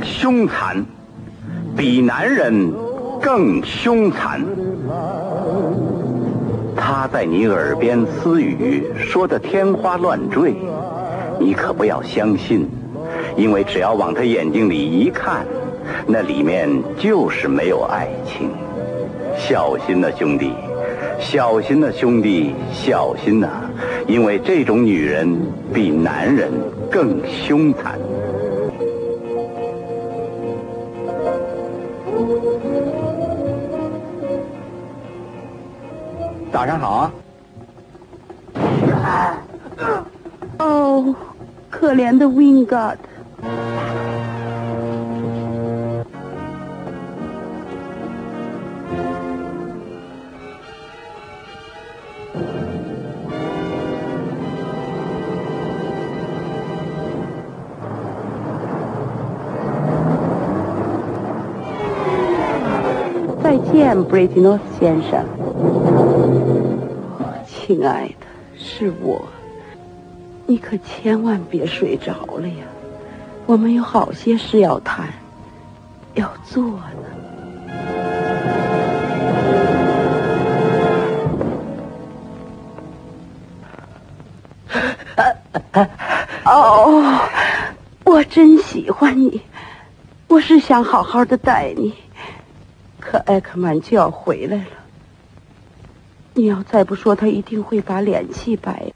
凶残，比男人更凶残。他在你耳边私语，说得天花乱坠，你可不要相信，因为只要往他眼睛里一看，那里面就是没有爱情。小心呐，兄弟，小心呐，兄弟，小心呐，因为这种女人比男人更凶残。 早上好啊！ 哦，可怜的 Wingard。再见，布雷吉诺斯先生。亲爱的，是我，你可千万别睡着了呀！我们有好些事要谈，要做呢。哦，我真喜欢你，我是想好好的待你。可艾克曼就要回来了，你要再不说，他一定会把脸气白。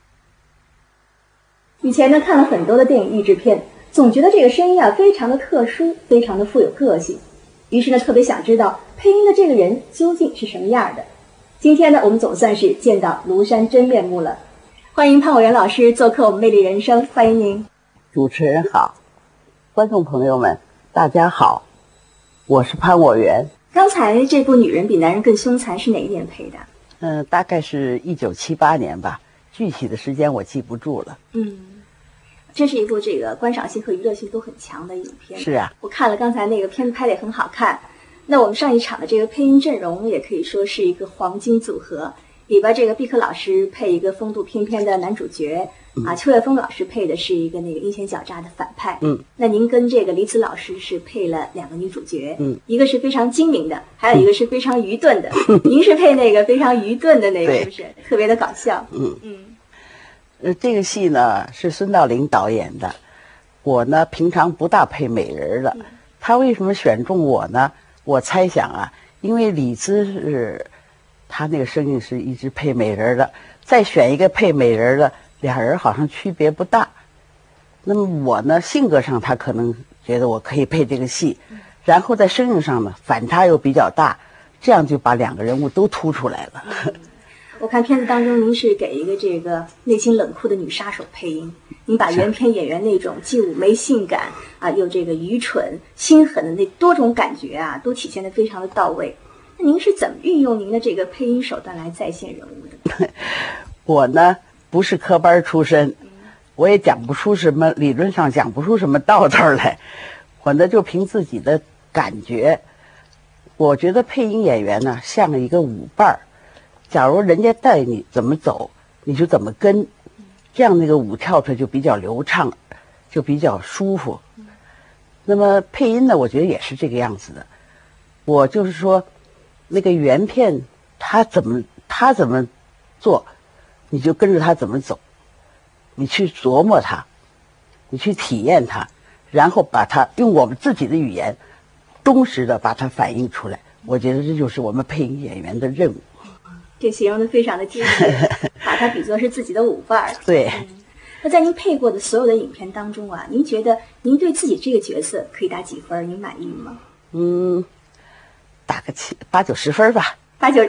以前呢看了很多的电影译制片，总觉得这个声音啊非常的特殊，非常的富有个性，于是呢特别想知道配音的这个人究竟是什么样的。今天呢我们总算是见到庐山真面目了，欢迎潘我元老师做客我们魅力人生，欢迎您。 主持人好，观众朋友们大家好，我是潘我元。 刚才这部《女人比男人更凶残》是哪一年配的？ 大概是1978年吧，具体的时间我记不住了。 这是一部这个观赏性和娱乐性都很强的影片。 是啊， 我看了刚才那个片子拍得也很好看。那我们上一场的这个配音阵容也可以说是一个黄金组合，里边这个毕克老师配一个风度翩翩的男主角，邱岳峰老师配的是一个那个阴险狡诈的反派。那您跟这个李子老师是配了2个女主角，一个是非常精明的，还有一个是非常愚钝的。您是配那个非常愚钝的那个，是不是特别的搞笑？ 这个戏呢是孙道临导演的，我呢平常不大配美人的，他为什么选中我呢？我猜想啊，因为李子是他那个声音是一直配美人的，再选一个配美人的，俩人好像区别不大。那么我呢性格上他可能觉得我可以配这个戏，然后在声音上呢反差又比较大，这样就把2个人物都突出来了。 我看片子当中您是给一个这个内心冷酷的女杀手配音，您把原片演员那种既妩媚性感啊，又这个愚蠢心狠的那多种感觉啊，都体现得非常的到位。那您是怎么运用您的这个配音手段来再现人物的？ 我呢不是科班出身，我也讲不出什么，理论上讲不出什么道道来，我呢就凭自己的感觉。我觉得配音演员呢像一个舞伴儿，假如人家带你怎么走，你就怎么跟，这样那个舞跳出来就比较流畅，就比较舒服。那么配音呢，我觉得也是这个样子的。我就是说，那个原片他怎么做，你就跟着他怎么走，你去琢磨他，你去体验他，然后把它用我们自己的语言忠实的把它反映出来。我觉得这就是我们配音演员的任务。 这形容的非常的贴切，把它比作是自己的舞伴儿。 对。 那在您配过的所有的影片当中啊，您觉得您对自己这个角色可以打几分？您满意吗？ 打个8、9、10分吧。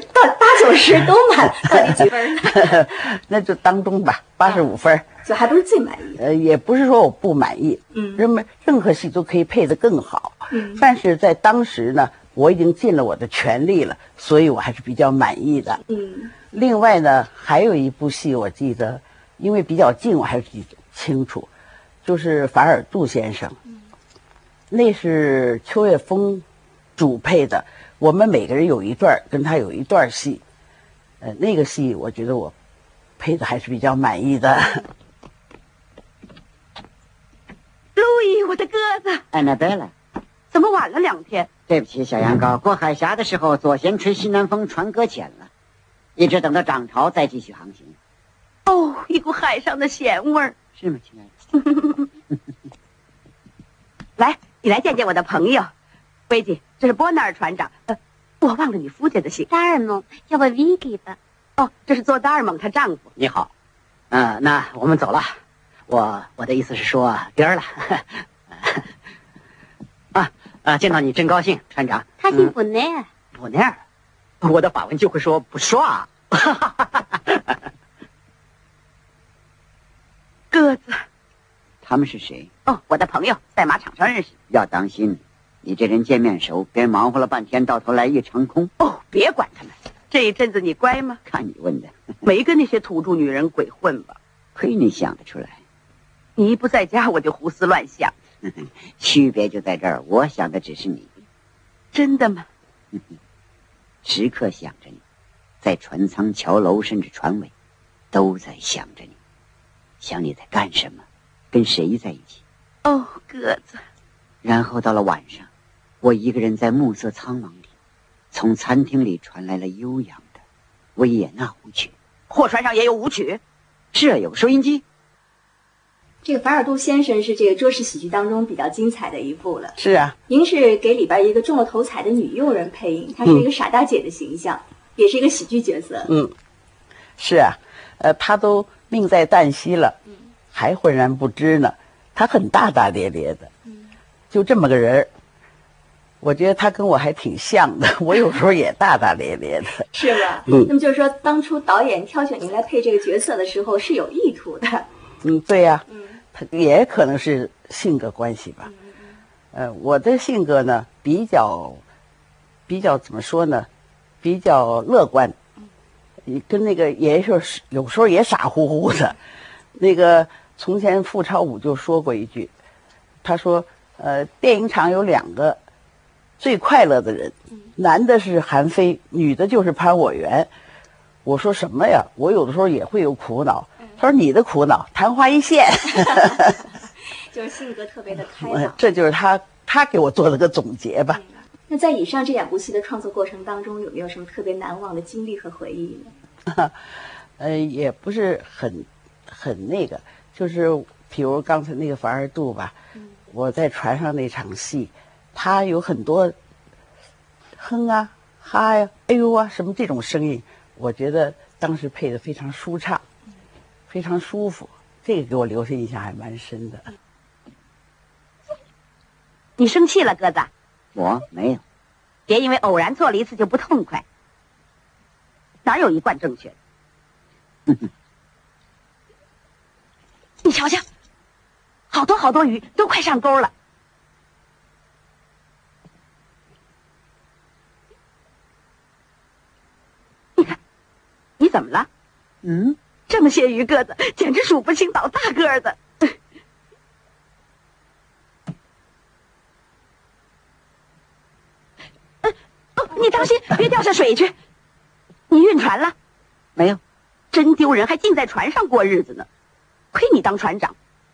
8、9、10都满，到底几分？ 那就当中吧，85分。 就还不是最满意。 也不是说我不满意，任何戏都可以配得更好。但是在当时呢，我已经尽了我的全力了，所以我还是比较满意的。另外呢，还有一部戏我记得，因为比较近，我还是记得清楚，就是法尔杜先生。那是邱岳峰主配的，我们每个人有一段，跟他有一段戏。那个戏我觉得我配的还是比较满意的。 路易，我的鸽子 ，Annabella， 怎么晚了2天？ 对不起，小羊羔，过海峡的时候左舷吹西南风，船搁浅了，一直等到涨潮再继续航行。 哦，一股海上的咸味儿， 是吗，亲爱的？ 来，你来见见我的朋友，薇姐，这是波纳尔船长。我忘了你夫家的姓， 达尔蒙，叫我 Vicky 吧。 哦，这是做达尔蒙她丈夫。 你好，那我们走了。我的意思是说，爹儿了。见到你真高兴，船长。 他姓布奈尔。 布奈尔，我的法文就会说不刷。 鸽子， 他们是谁？ 哦，我的朋友，在马场上认识。 要当心，你这人见面熟，别忙活了半天，到头来一场空。 哦，别管他们。这一阵子你乖吗？ 看你问的。 没跟那些土著女人鬼混吧？ 亏你想得出来。 你一不在家，我就胡思乱想。 区别就在这儿，我想的只是你。 真的吗？ 时刻想着你，在船舱、桥楼甚至船尾，都在想着你，想你在干什么，跟谁在一起。 哦，鸽子。 然后到了晚上，我一个人在暮色苍茫里，从餐厅里传来了悠扬的维也纳舞曲。 货船上也有舞曲？ 是啊，有收音机。 这个法尔杜先生是这个桌式喜剧当中比较精彩的一部了。 是啊， 您是给里边一个中了头彩的女佣人配音，她是一个傻大姐的形象，也是一个喜剧角色。 是啊，他都命在旦夕了，还浑然不知呢。他很大大咧咧的，就这么个人儿。我觉得他跟我还挺像的，我有时候也大大咧咧的。 是吧？那么就是说，当初导演挑选您来配这个角色的时候是有意图的。 对呀，他也可能是性格关系吧。我的性格呢，比较怎么说呢，比较乐观，跟那个也是有时候也傻乎乎的。那个从前傅超武就说过一句，他说，电影厂有2个最快乐的人，男的是韩非，女的就是潘我元。我说什么呀？我有的时候也会有苦恼。他说你的苦恼昙花一现。 就是性格特别的开朗。 这就是他给我做了个总结吧。 那在以上这2部戏的创作过程当中，有没有什么特别难忘的经历和回忆呢？ 也不是很那个，就是比如刚才那个法尔杜吧，我在船上那场戏，他有很多哼啊哈呀哎呦啊什么这种声音，我觉得当时配的非常舒畅，非常舒服，这个给我留下印象还蛮深的。 你生气了，鸽子？ 我没有。 别因为偶然做了一次就不痛快，哪有一贯正确的？你瞧瞧，好多鱼都快上钩了。你看，你怎么了？这么些鱼，鸽子简直数不清老大个的。你当心，别掉下水去。你晕船了？ 没有。 真丢人，还净在船上过日子呢。亏你当船长。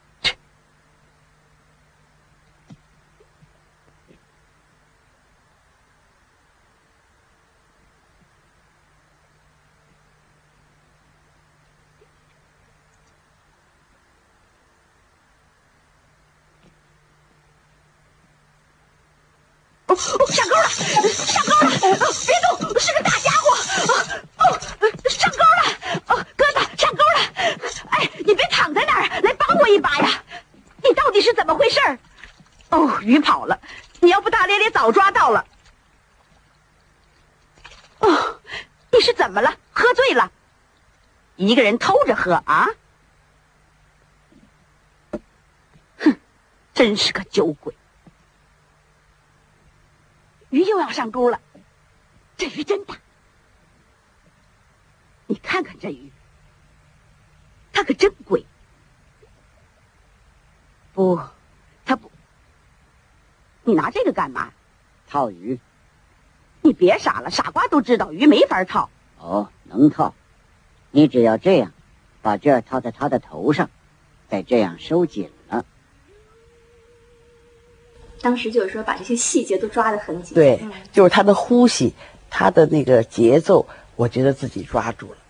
上钩了！上钩了！别动，是个大家伙！上钩了！鸽子，上钩了！哎，你别躺在那儿，来帮我一把呀！你到底是怎么回事？鱼跑了，你要不大咧咧早抓到了。你是怎么了？喝醉了？一个人偷着喝啊？哼，真是个酒鬼。鱼又要上钩了，这鱼真大。你看看这鱼，它可真贵。不，它不。你拿这个干嘛？ 套鱼。 你别傻了，傻瓜都知道鱼没法套。 能套。你只要这样，把这儿套在它的头上，再这样收紧了。 当时就是说把这些细节都抓得很紧。 对，就是他的呼吸，他的那个节奏，我觉得自己抓住了。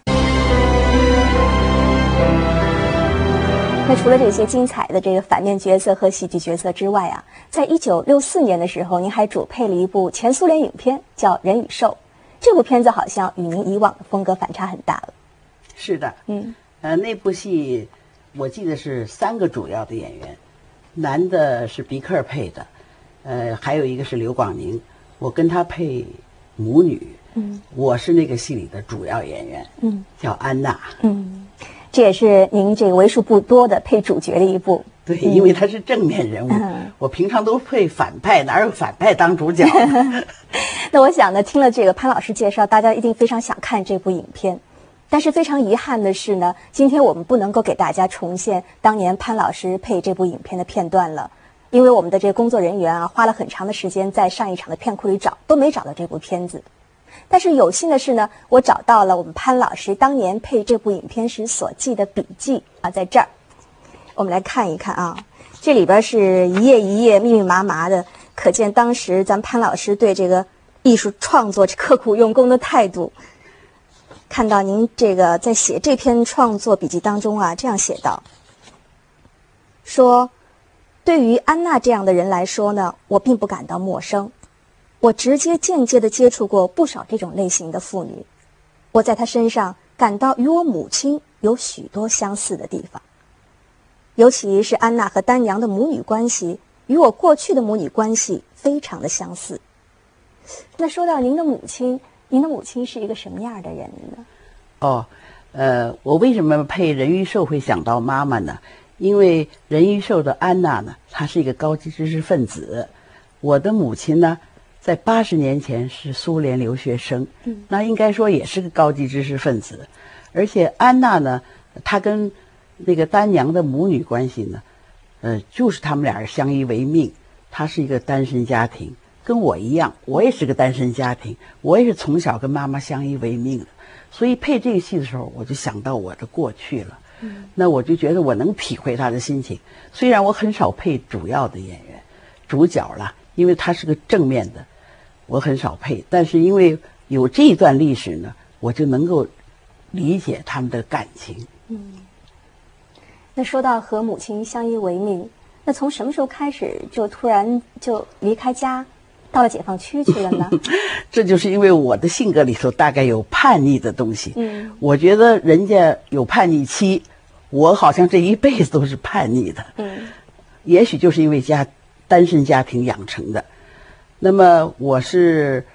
那除了这些精彩的这个反面角色和喜剧角色之外啊，在1964年的时候，您还主配了一部前苏联影片，叫《人与兽》。这部片子好像与您以往的风格反差很大了。 是的，那部戏我记得是3个主要的演员，男的是比克尔配的，还有一个是刘广宁，我跟他配母女，我是那个戏里的主要演员，叫安娜， 这也是您这个为数不多的配主角的一部。 对，因为他是正面人物，我平常都配反派，哪有反派当主角呢？ 那我想呢，听了这个潘老师介绍，大家一定非常想看这部影片。但是非常遗憾的是呢，今天我们不能够给大家重现当年潘老师配这部影片的片段了，因为我们的这个工作人员啊，花了很长的时间在上一场的片库里找，都没找到这部片子。但是有幸的是呢，我找到了我们潘老师当年配这部影片时所记的笔记啊，在这儿，我们来看一看啊，这里边是一页一页密密麻麻的，可见当时咱潘老师对这个艺术创作刻苦用功的态度。看到您这个在写这篇创作笔记当中啊，这样写道：说，对于安娜这样的人来说呢，我并不感到陌生。我直接间接地接触过不少这种类型的妇女，我在她身上感到与我母亲有许多相似的地方，尤其是安娜和丹阳的母女关系，与我过去的母女关系非常的相似。那说到您的母亲，您的母亲是一个什么样的人呢？ 我为什么配人鱼兽会想到妈妈呢？因为人鱼兽的安娜呢，她是一个高级知识分子，我的母亲呢，在80年前是苏联留学生，那应该说也是个高级知识分子。而且安娜呢，她跟那个丹阳的母女关系呢，就是他们俩相依为命。她是一个单身家庭，跟我一样，我也是个单身家庭，我也是从小跟妈妈相依为命的。所以配这个戏的时候，我就想到我的过去了。那我就觉得我能体会她的心情。虽然我很少配主要的演员、主角了，因为他是个正面的。我很少配，但是因为有这一段历史呢，我就能够理解他们的感情。 那说到和母亲相依为命，那从什么时候开始就突然就离开家，到了解放区去了呢？ 这就是因为我的性格里头大概有叛逆的东西。我觉得人家有叛逆期，我好像这一辈子都是叛逆的。也许就是因为单身家庭养成的。那么我是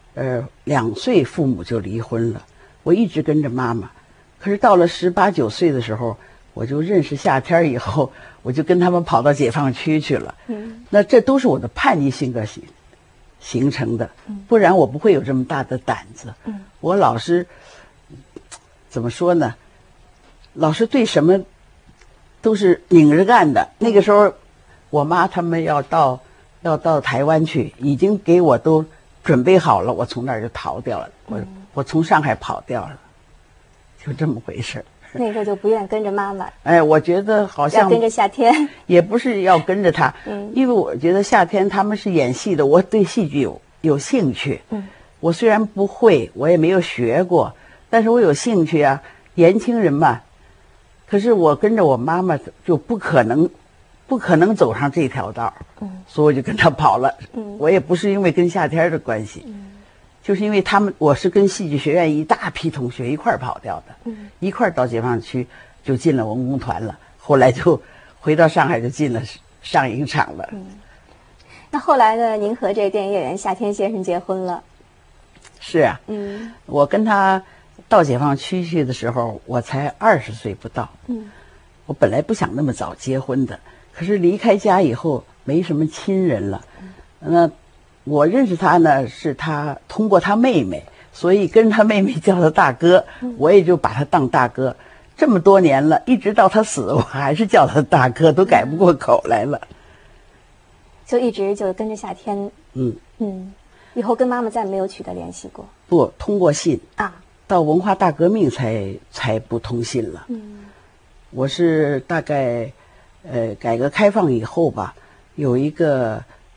2岁父母就离婚了，我一直跟着妈妈。可是到了18、19岁的时候，我就认识夏天以后，我就跟他们跑到解放区去了。那这都是我的叛逆性格形成的，不然我不会有这么大的胆子。我老是怎么说呢？老是对什么都是拧着干的。那个时候，我妈他们要到台湾去，已经给我都准备好了，我从那儿就逃掉了。我从上海跑掉了，就这么回事。 那时候就不愿跟着妈妈。 我觉得好像要跟着夏天， 也不是要跟着他，因为我觉得夏天他们是演戏的，我对戏剧有兴趣。我虽然不会，我也没有学过，但是我有兴趣啊。年轻人嘛，可是我跟着我妈妈就不可能走上这条道，所以我就跟他跑了。我也不是因为跟夏天的关系，就是因为我是跟戏剧学院一大批同学一块儿跑掉的，一块儿到解放区就进了文工团了，后来就回到上海就进了上影厂了。 那后来呢？您和这个电影演员夏天先生结婚了？ 是啊，我跟他到解放区去的时候，我才20岁不到。我本来不想那么早结婚的，可是离开家以后没什么亲人了。那我认识他呢，是他通过他妹妹，所以跟他妹妹叫他大哥，我也就把他当大哥。这么多年了，一直到他死，我还是叫他大哥，都改不过口来了。 就一直就跟着夏天。以后跟妈妈再没有取得联系过？ 不，通过信啊。 到文化大革命才不通信了。我是大概改革开放以后吧，有一个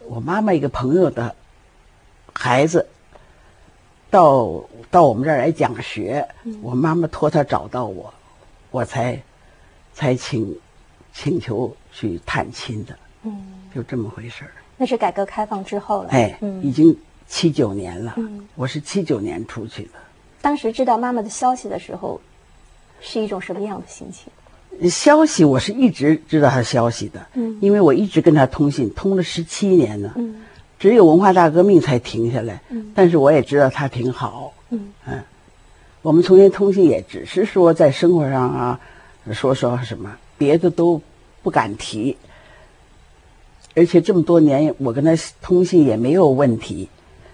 我妈妈一个朋友的孩子到我们这儿来讲学，我妈妈托他找到我，我才请求去探亲的。就这么回事儿。 那是改革开放之后了。 已经79年了。我是79年出去的。 当时知道妈妈的消息的时候，是一种什么样的心情？ 消息我是一直知道她消息的。因为我一直跟她通信，通了17年呢。只有文化大革命才停下来。但是我也知道她挺好。我们从前通信也只是说在生活上啊，说什么，别的都不敢提。而且这么多年，我跟他通信也没有问题。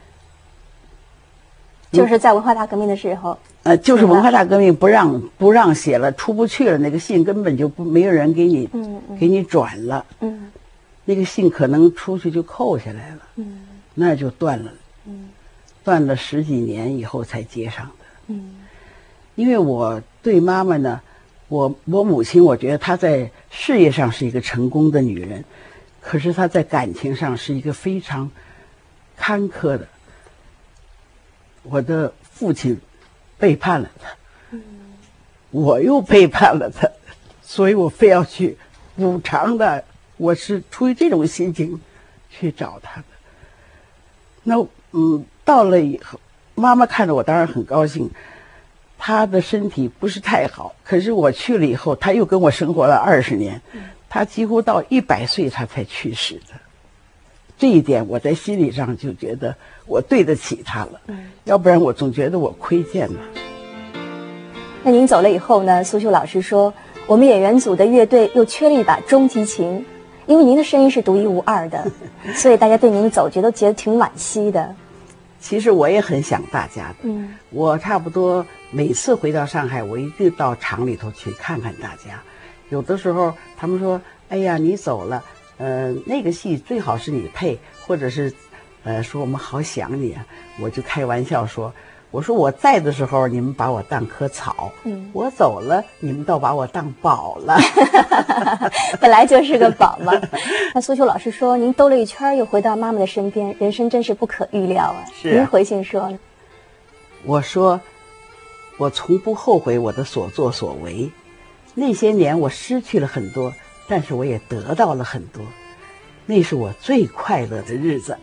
就是在文化大革命的时候。 就是文化大革命不让写了，出不去了，那个信根本就没有人给你转了。那个信可能出去就扣下来了。那就断了。断了10几年以后才接上的。因为我对妈妈呢，我母亲，我觉得她在事业上是一个成功的女人。可是她在感情上是一个非常坎坷的。我的父亲背叛了她，我又背叛了她，所以我非要去补偿的。我是出于这种心情去找她的。那到了以后，妈妈看着我当然很高兴。她的身体不是太好，可是我去了以后，她又跟我生活了20年。他几乎到100岁他才去世的，这一点我在心理上就觉得我对得起他了。要不然我总觉得我亏欠了。 那您走了以后呢，苏秀老师说，我们演员组的乐队又缺了一把中提琴，因为您的声音是独一无二的，所以大家对您的走觉都觉得挺惋惜的。 其实我也很想大家的。我差不多每次回到上海，我一定到厂里头去看看大家。有的时候他们说，哎呀你走了，那个戏最好是你配，或者是说我们好想你啊。我就开玩笑说，我说我在的时候你们把我当棵草，我走了你们倒把我当宝了。 本来就是个宝嘛。那苏秋老师说，您兜了一圈又回到妈妈的身边，人生真是不可预料啊。您回信说呢？ 我说我从不后悔我的所作所为，那些年我失去了很多，但是我也得到了很多，那是我最快乐的日子。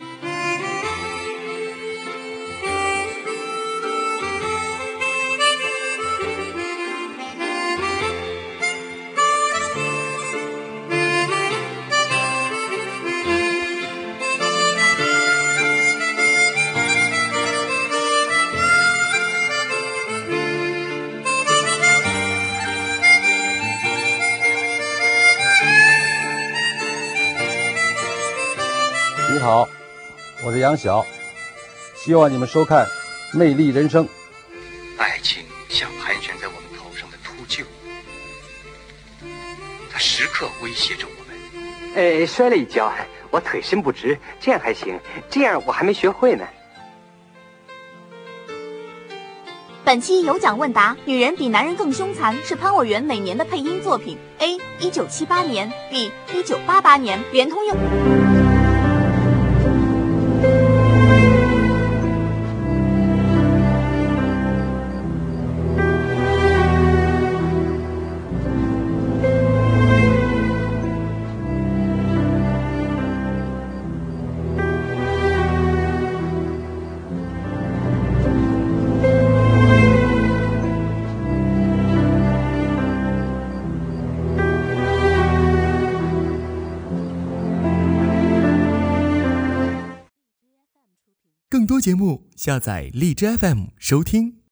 你好，我是杨晓，希望你们收看《魅力人生》。 爱情像盘旋在我们头上的秃鹫，它时刻威胁着我们。 摔了一跤，我腿伸不直，这样还行，这样我还没学会呢。 本期有奖问答：女人比男人更凶残是潘伟元哪年的配音作品 ？A. 1978年 B. 1988年。连通用。 更多节目，下载荔枝 FM 收听。